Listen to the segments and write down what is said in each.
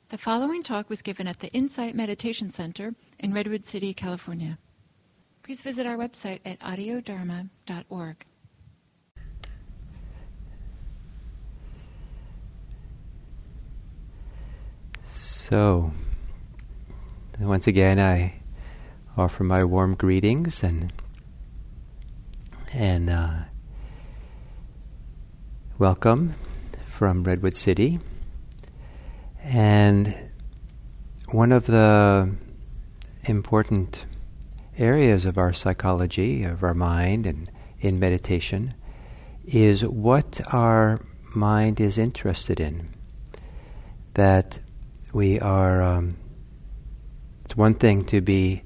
The following talk was given at the Insight Meditation Center in Redwood City, California. Please visit our website at audiodharma.org. So, once again, I offer my warm greetings and welcome from Redwood City. And one of the important areas of our psychology, of our mind, and in meditation, is what our mind is interested in. That we are. It's one thing to be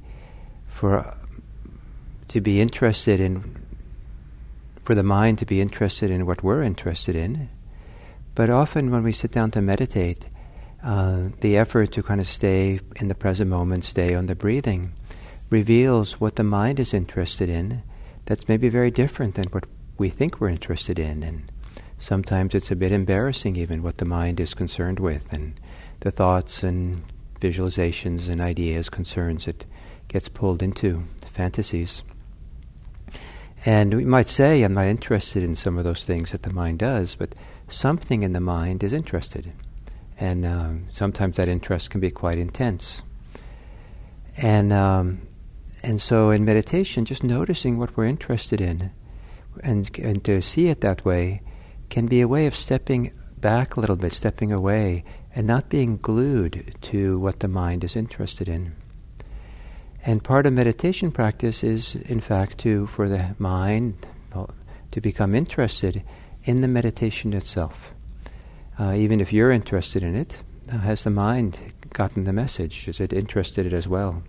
interested in, for the mind to be interested in what we're interested in, but often when we sit down to meditate, the effort to kind of stay in the present moment, stay on the breathing, reveals what the mind is interested in that's maybe very different than what we think we're interested in. And sometimes it's a bit embarrassing even what the mind is concerned with, and the thoughts and visualizations and ideas, concerns it gets pulled into, fantasies. And we might say, I'm not interested in some of those things that the mind does, but something in the mind is interested. And sometimes that interest can be quite intense. And so in meditation, just noticing what we're interested in and to see it that way can be a way of stepping back a little bit, stepping away, and not being glued to what the mind is interested in. And part of meditation practice is, in fact, for the mind to become interested in the meditation itself. Even if you're interested in it, has the mind gotten the message? Is it interested in it as well?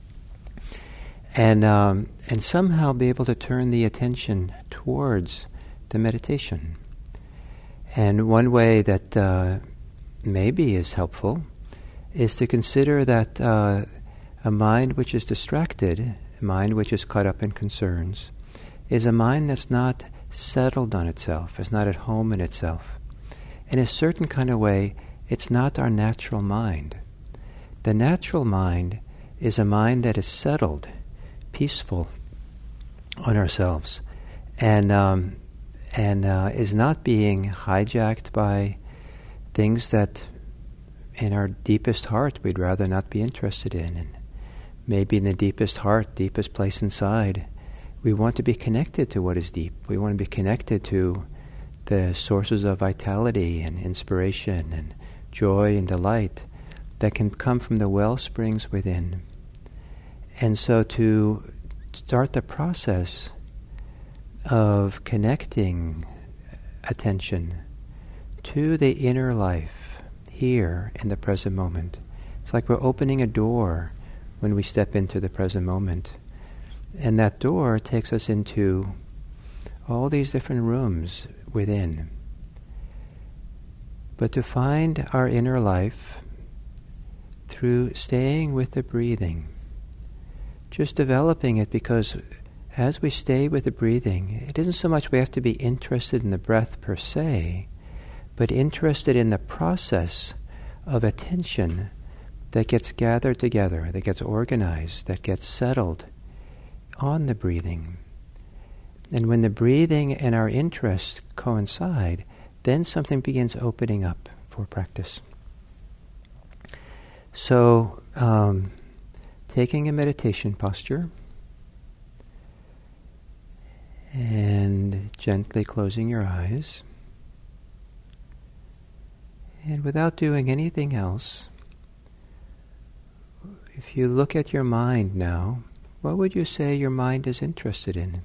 And somehow be able to turn the attention towards the meditation. And one way that maybe is helpful is to consider that a mind which is distracted, a mind which is caught up in concerns, is a mind that's not settled on itself, is not at home in itself. In a certain kind of way, it's not our natural mind. The natural mind is a mind that is settled, peaceful on ourselves, and is not being hijacked by things that in our deepest heart we'd rather not be interested in. And maybe in the deepest heart, deepest place inside, we want to be connected to what is deep. We want to be connected to the sources of vitality and inspiration and joy and delight that can come from the well springs within. And so to start the process of connecting attention to the inner life here in the present moment. It's like we're opening a door when we step into the present moment. And that door takes us into all these different rooms within. But to find our inner life through staying with the breathing, just developing it, because as we stay with the breathing, it isn't so much we have to be interested in the breath per se, but interested in the process of attention that gets gathered together, that gets organized, that gets settled on the breathing. And when the breathing and our interest coincide, then something begins opening up for practice. So, taking a meditation posture and gently closing your eyes, and without doing anything else, if you look at your mind now, what would you say your mind is interested in?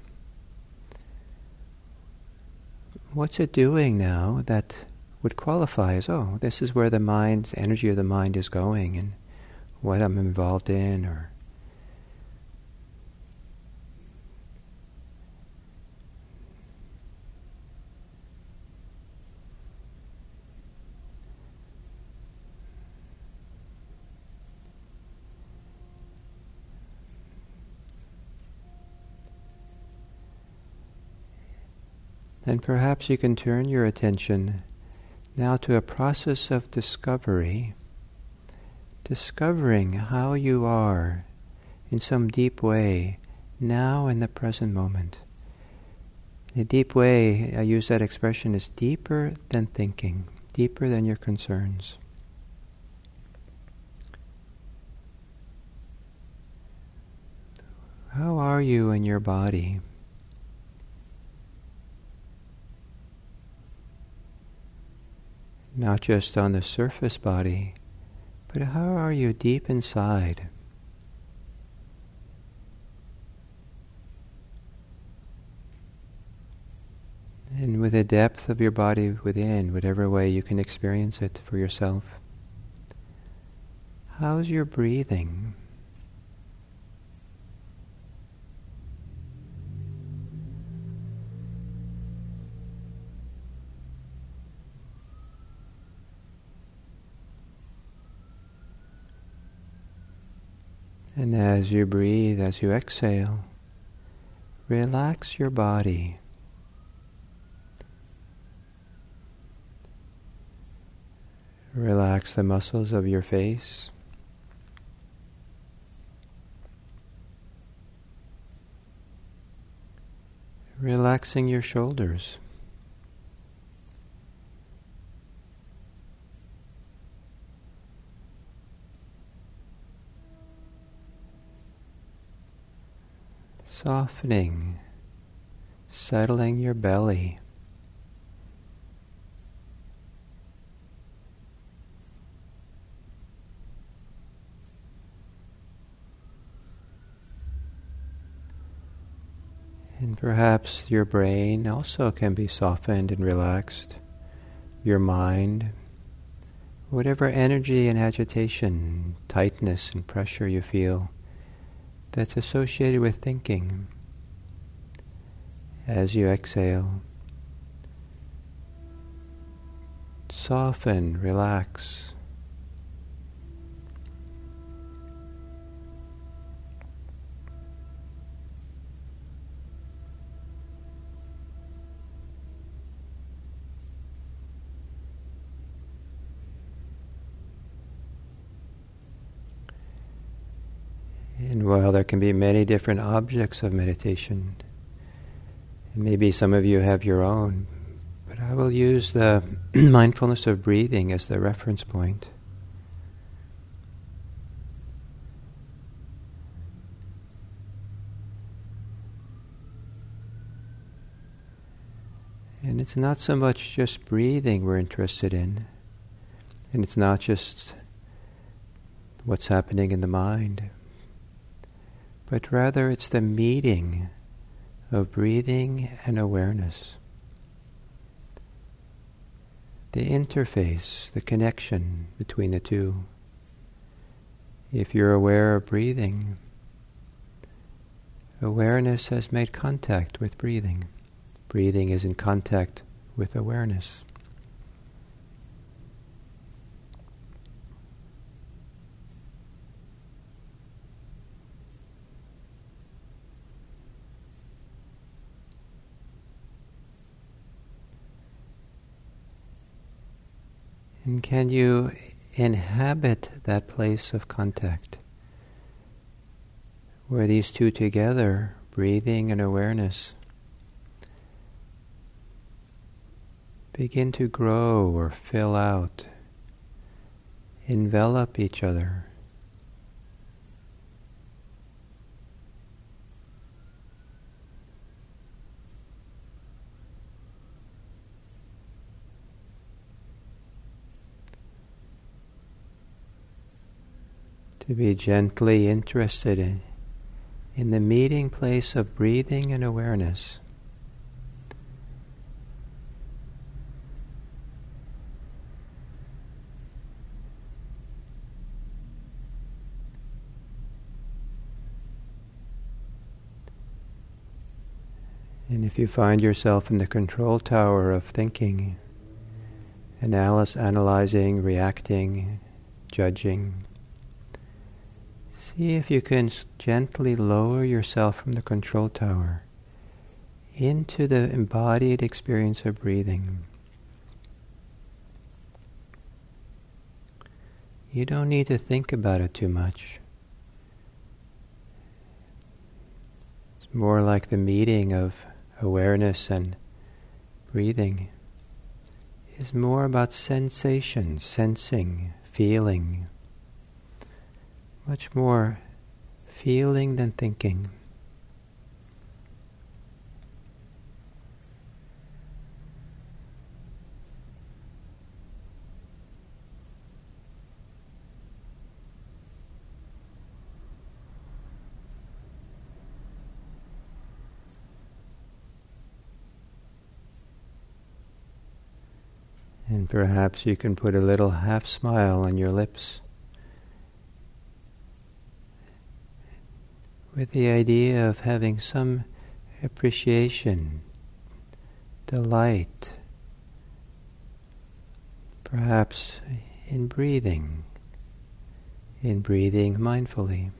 What's it doing now that would qualify as, oh, this is where the mind's energy of the mind is going and what I'm involved in, or then perhaps you can turn your attention now to a process of discovery discovering how you are in some deep way now in the present moment. In a deep way, I use that expression, is deeper than thinking, deeper than your concerns. How are you in your body? Not just on the surface body, but how are you deep inside? And with the depth of your body within, whatever way you can experience it for yourself. How's your breathing? And as you breathe, as you exhale, relax your body. Relax the muscles of your face. Relaxing your shoulders. Softening, settling your belly. And perhaps your brain also can be softened and relaxed. Your mind, whatever energy and agitation, tightness and pressure you feel that's associated with thinking. As you exhale, soften, relax. And while there can be many different objects of meditation, and maybe some of you have your own, but I will use the mindfulness of breathing as the reference point. And it's not so much just breathing we're interested in, and it's not just what's happening in the mind, but rather it's the meeting of breathing and awareness. The interface, the connection between the two. If you're aware of breathing, awareness has made contact with breathing. Breathing is in contact with awareness. And can you inhabit that place of contact, where these two together, breathing and awareness, begin to grow or fill out, envelop each other? To be gently interested in the meeting place of breathing and awareness. And if you find yourself in the control tower of thinking, analyzing, reacting, judging, see if you can gently lower yourself from the control tower into the embodied experience of breathing. You don't need to think about it too much. It's more like the meeting of awareness and breathing is more about sensation, sensing, feeling. Much more feeling than thinking. And perhaps you can put a little half smile on your lips with the idea of having some appreciation, delight, perhaps in breathing mindfully.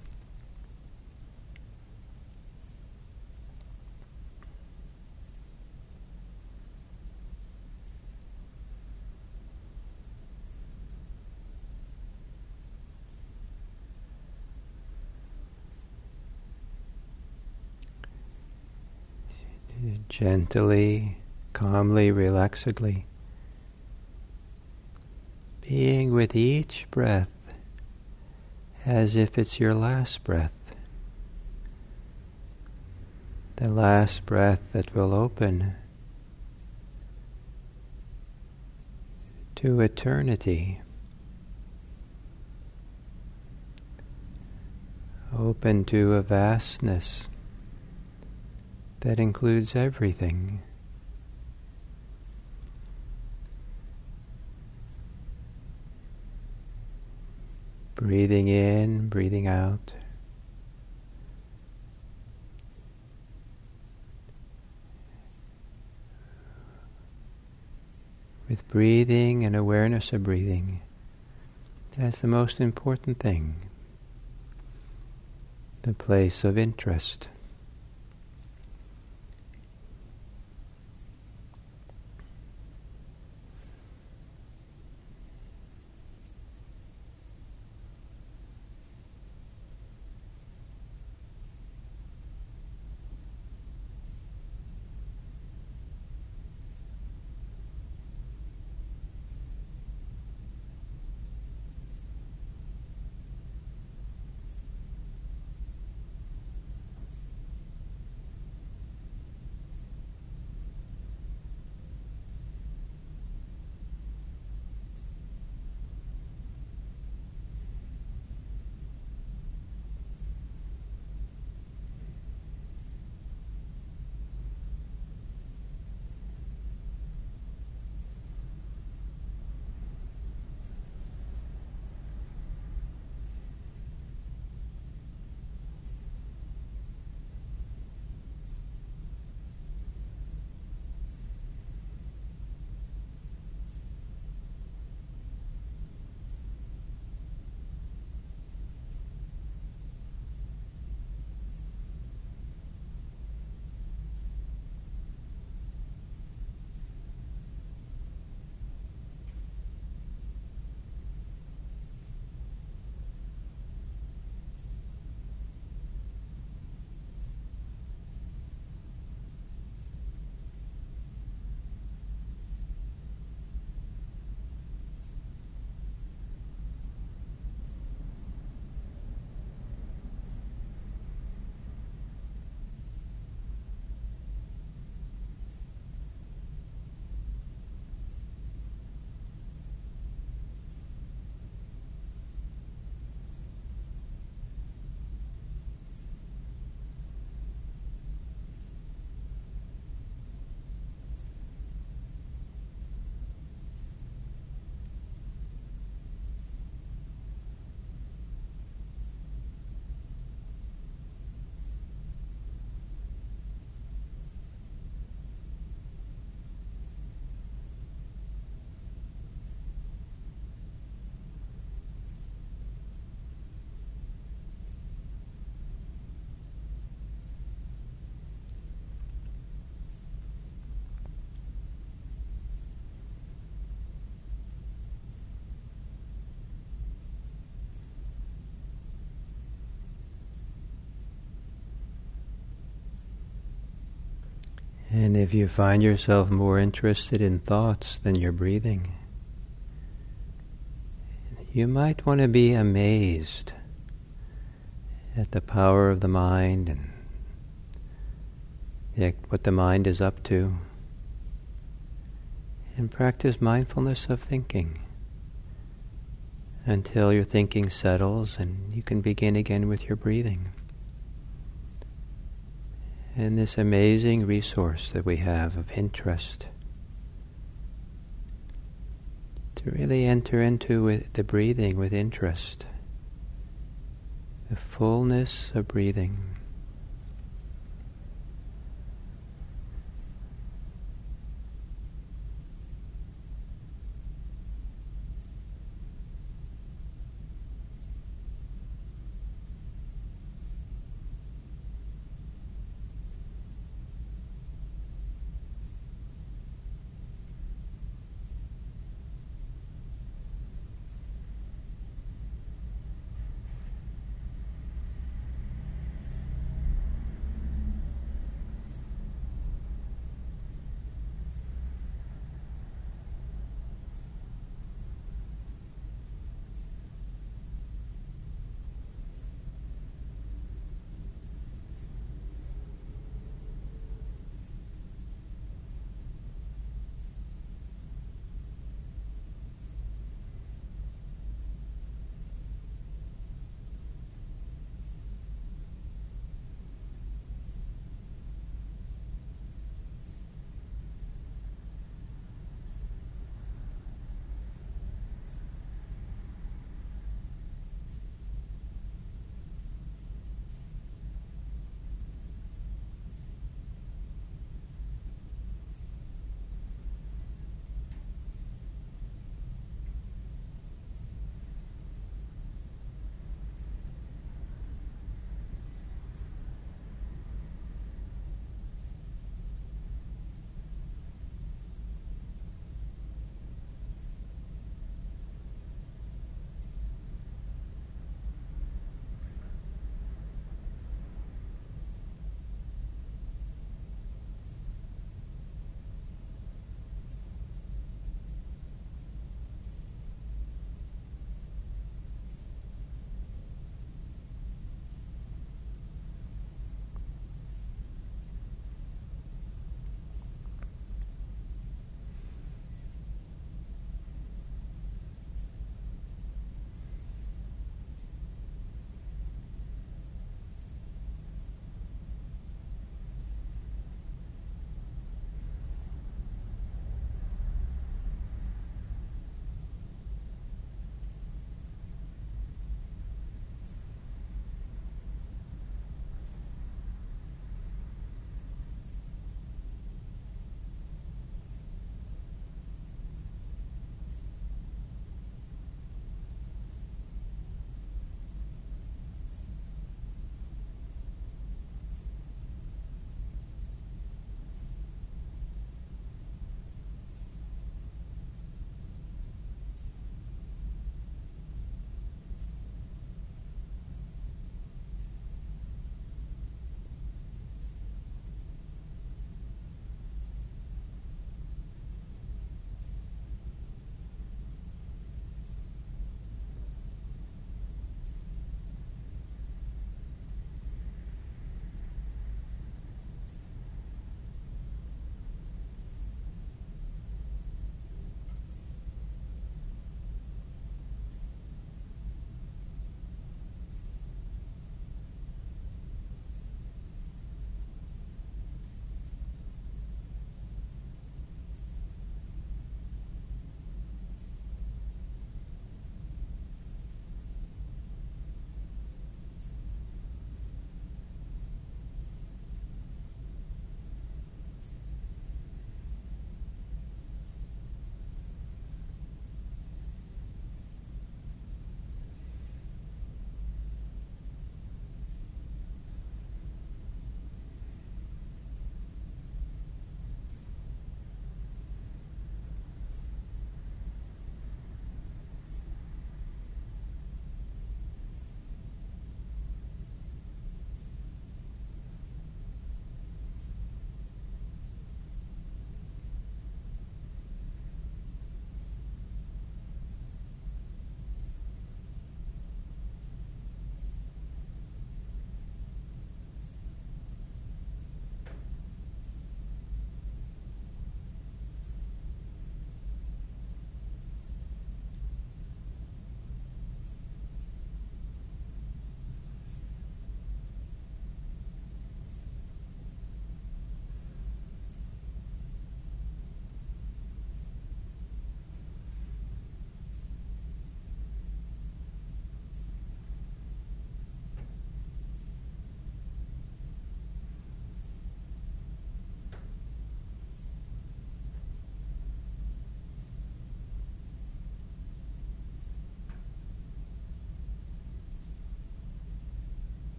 Gently, calmly, relaxedly, being with each breath as if it's your last breath, the last breath that will open to eternity, open to a vastness that includes everything. Breathing in, breathing out. With breathing and awareness of breathing as the most important thing, the place of interest. And if you find yourself more interested in thoughts than your breathing, you might want to be amazed at the power of the mind and what the mind is up to, and practice mindfulness of thinking until your thinking settles and you can begin again with your breathing. And this amazing resource that we have of interest, to really enter into the breathing with interest, the fullness of breathing.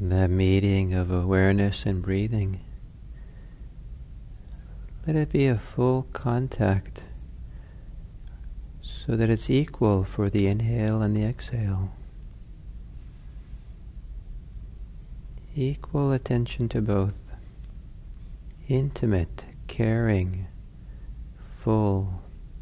the meeting of awareness and breathing. Let it be a full contact so that it's equal for the inhale and the exhale. Equal attention to both. Intimate, caring, full.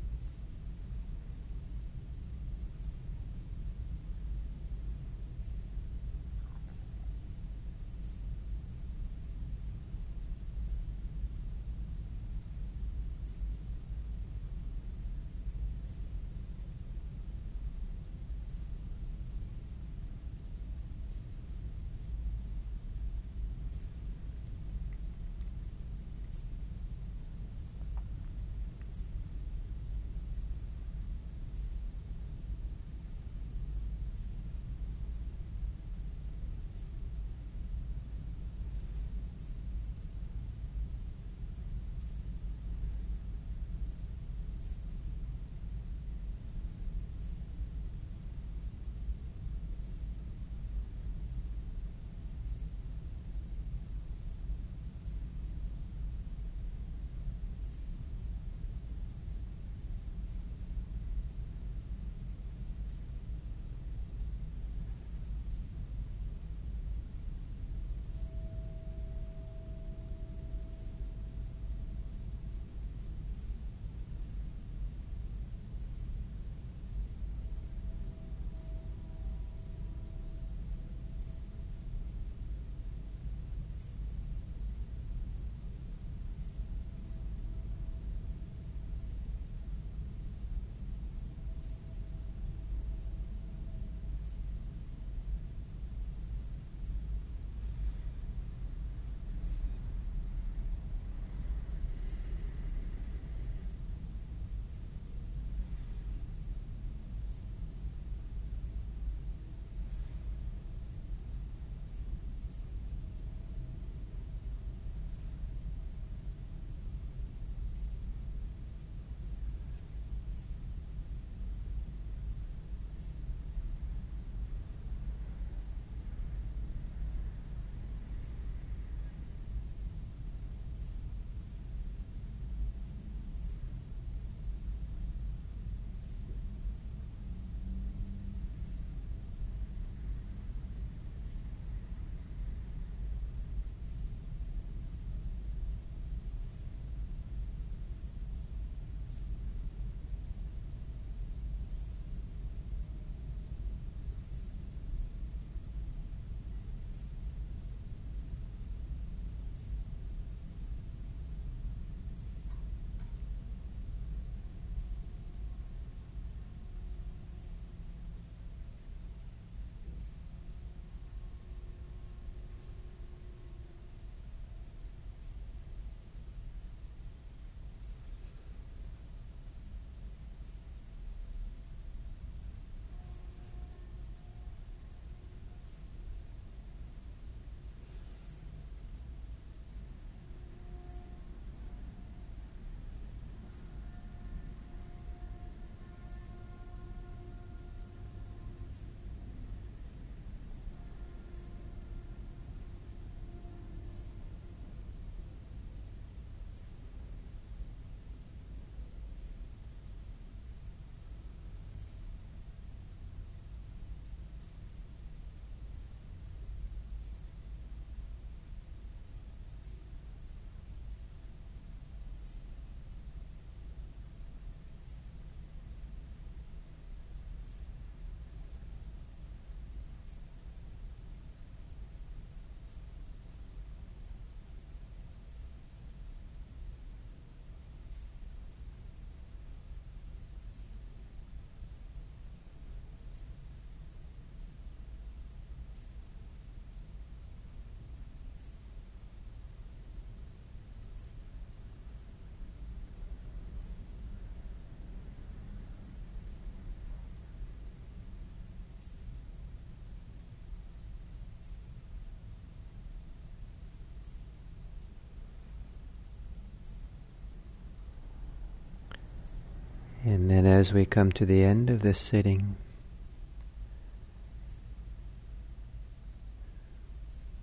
And then as we come to the end of this sitting,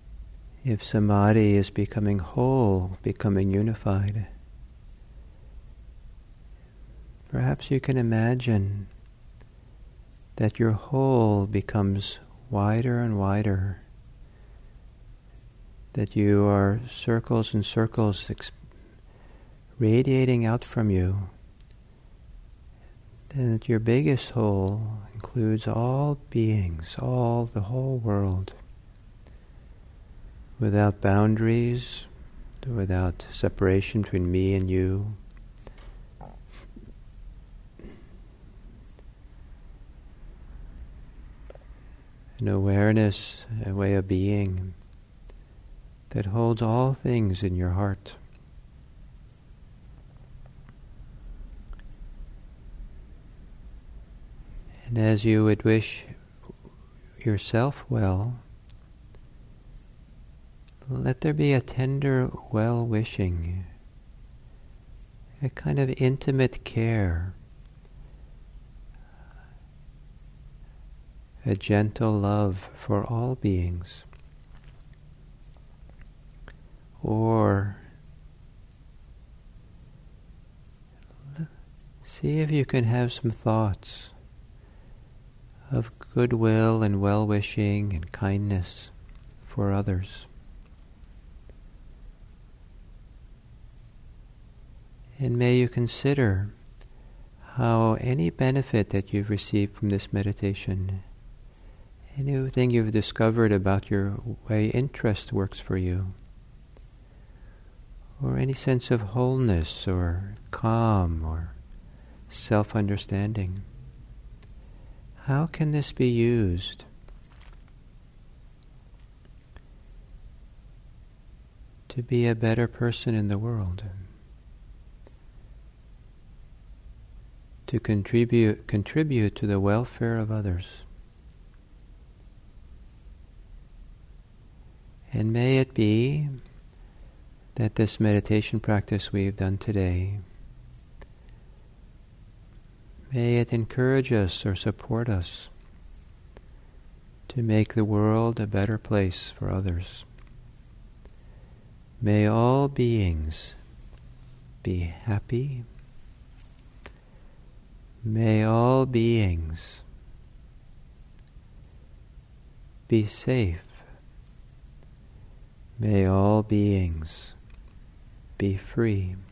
if samadhi is becoming whole, becoming unified, perhaps you can imagine that your whole becomes wider and wider, that you are circles and circles radiating out from you, and that your biggest whole includes all beings, the whole world, without boundaries, without separation between me and you. An awareness, a way of being that holds all things in your heart. And as you would wish yourself well, let there be a tender well-wishing, a kind of intimate care, a gentle love for all beings. Or see if you can have some thoughts of goodwill and well-wishing and kindness for others. And may you consider how any benefit that you've received from this meditation, anything you've discovered about your way interest works for you, or any sense of wholeness or calm or self-understanding, how can this be used to be a better person in the world? To contribute to the welfare of others. And may it be that this meditation practice we've done today, may it encourage us or support us to make the world a better place for others. May all beings be happy. May all beings be safe. May all beings be free.